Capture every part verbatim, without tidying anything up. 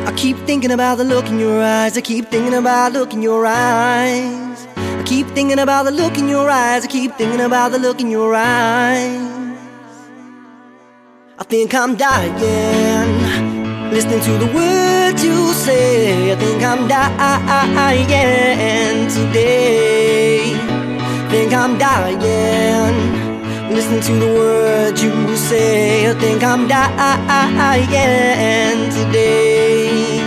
I keep thinking about the look in your eyes. I keep thinking about the look in your eyes. I keep thinking about the look in your eyes. I keep thinking about the look in your eyes. I think I'm dying, listening to the words you say. I think I'm dying today. Think I'm dying, listening to the words you say. I think I'm dying today.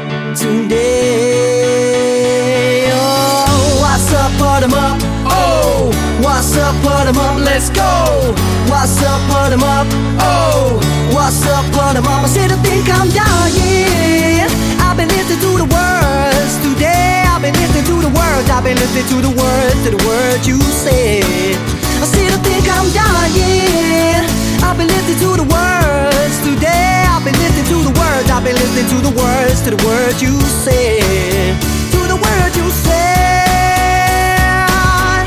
Today. Oh, what's up, put 'em up? Oh, what's up, put 'em up? Let's go. What's up, put 'em up? Oh, what's up, put 'em up? I said I think I'm dying. I've been listening to the words today. I've been listening to the words. I've been listening to the words, to the words you said. I said I think I'm dying. I've been listening to the words today. I've been listening to the words. I've been listening to the words, to the words you said. To the words you said.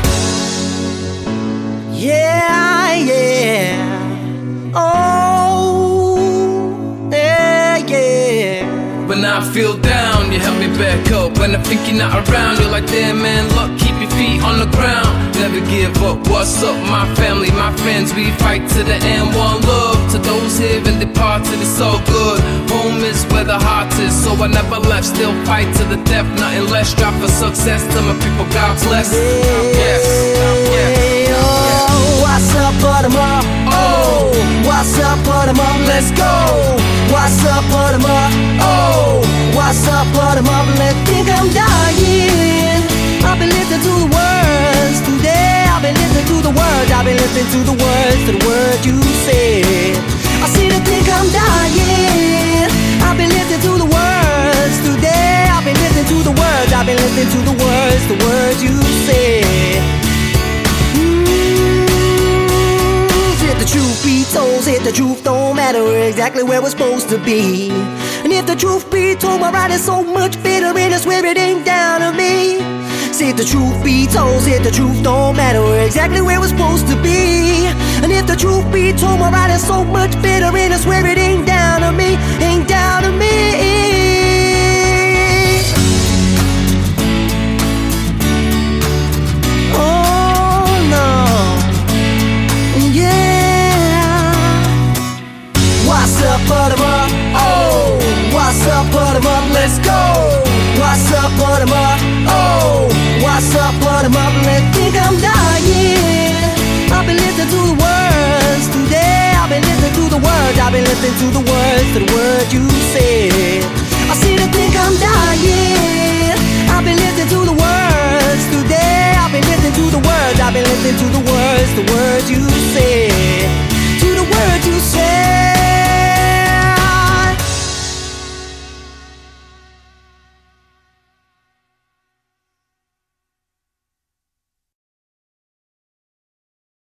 Yeah, yeah. Oh, yeah, yeah. When I feel down, you help me back up. When I think you're not around, you're like, damn man, luck, keep your feet on the ground. Never give up, what's up, my family, my friends, we fight to the end. One love to those here and departed, it's so good. Home is where the heart is, so I never left. Still fight to the death, nothing less. Strive for success, to my people, God bless. Yes, yes. Oh, what's up, put 'em up? Oh, what's up, put 'em up? Let's go. What's up, put 'em up? Oh, what's up, put 'em up? Let's think I'm dying. I've been listening to the words today. I've been listening to the words. I've been listening to the words, to the words you said. I see to think I'm dying. I've been listening to the words today. I've been listening to the words. I've been listening to the words, the words you said. Mm, said the truth be told, said the truth don't matter exactly where we're supposed to be. And if the truth be told, my ride is so much better, and I swear it ain't down to me. Said the truth be told, said the truth don't matter exactly where we're supposed to be. And if the truth be told, my ride is so much better, and I swear it ain't down to me, ain't down to me. Oh no, yeah. What's up, put 'em up? Oh, what's up, put 'em up? Let's go. What's up, put 'em up? Oh, what's up, put 'em up? Let's think I'm dying. I've been listening to the words today. I've been listening to the words. I've been listening to the words, to the words you said.